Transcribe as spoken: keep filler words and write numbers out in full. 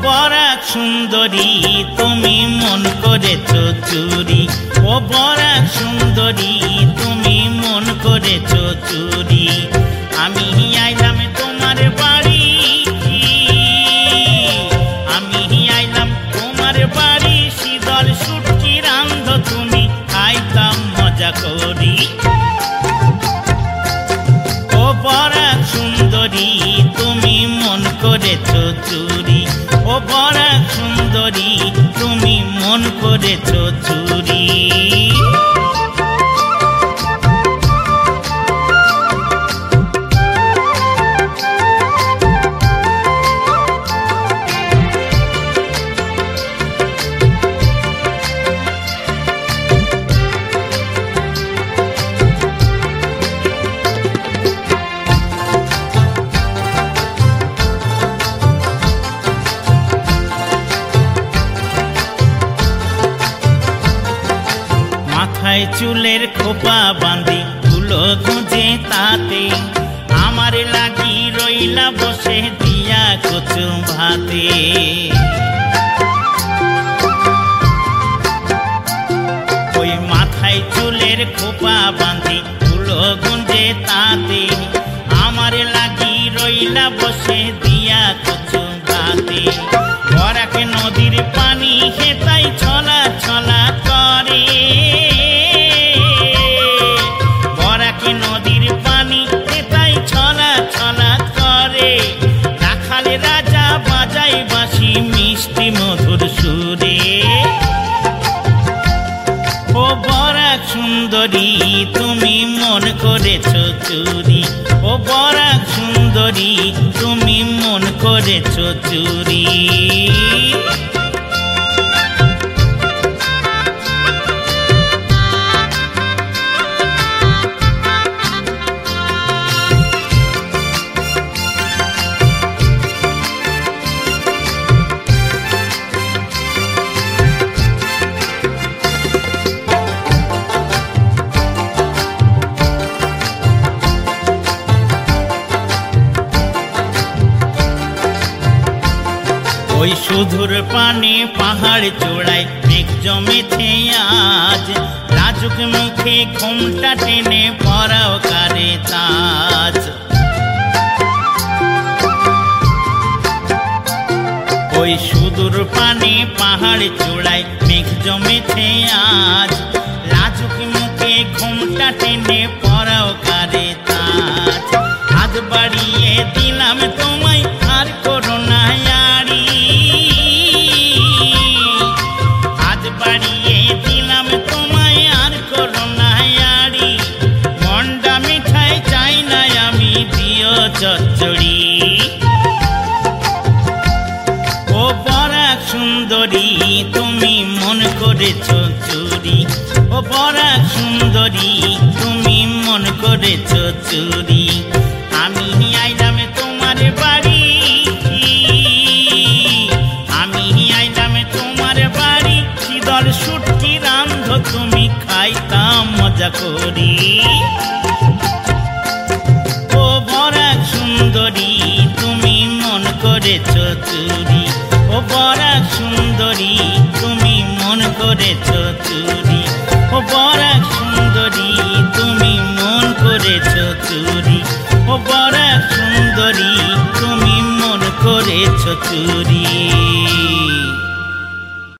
বরাক সুন্দরী তুমি মন করেছো চুরি, ও বরাক সুন্দরী তুমি মন করেছো চুরি। আমি আইলাম তোমার বাড়ি, আমি আইলাম তোমার বাড়ি, শীতল শুটকি রান্ধ তুমি খাইতাম মজা করি। ও বরাক সুন্দরী তুমি মন করেছো চুরি, ও বরাক সুন্দরী তুমি মন করেছো চুরি। মাথায় চুলের খোপা বাঁধি তুলো গুঁজে তাতে, আমার লাগি রইলা বসে দিয়া কচু ভাতে। ওই মাথায় চুলের খোপা বাঁধি তুলো গুঁজে তাতে, আমার লাগি রইলা বসে দিয়া কচু ভাতে। বরাক নদীর পানি হেতাই ছলা ছলা করে, নদীর পানি হেতাই ছলা ছলা করে। রাখাল রাজা বাজাই বাঁশি মিষ্টি মধুর সুরে। ও বরাক সুন্দরী তুমি মন করেছো চুরি, ও বরাক সুন্দরী তুমি মন করেছো চুরি। ওই সুধুর পানে পাহাড় চূড়ায় মেঘ জমেছে আজ, লাজুক মুখে ঘোমটা টেনে পরাও কারে তাজ। ওই সুদূর পানে পাহাড় চূড়ায় মেঘ জমেছে আজ, লাজুক মুখে ঘোমটা টেনে পরাও কারে তাজ। হাত বাড়িয়ে দিলাম তোমায় আর করো না আড়ি, হাত বাড়িয়ে দিলাম তোমায় আর করো না আড়ি। মন্ডা মিঠাই চাই না আমি দিও চচ্চড়ি। ও বরাক সুন্দরী তুমি মন করেছো চুরি, ও বরাক সুন্দরী তুমি মন করেছো চুরি। আমি আইলাম তোমার বাড়ি, আমি আইলাম তোমার বাড়ি, শীতল শুটকি রান্ধ তুমি খাইতাম মজা করি। ও বরাক সুন্দরী তুমি মন করেছো চুরি, ও বরাক সুন্দরী তুমি মন করেছো চুরি, ও বরাক সুন্দরী তুমি মন করেছো চুরি, ও বরাক সুন্দরী তুমি মন করেছো চুরি।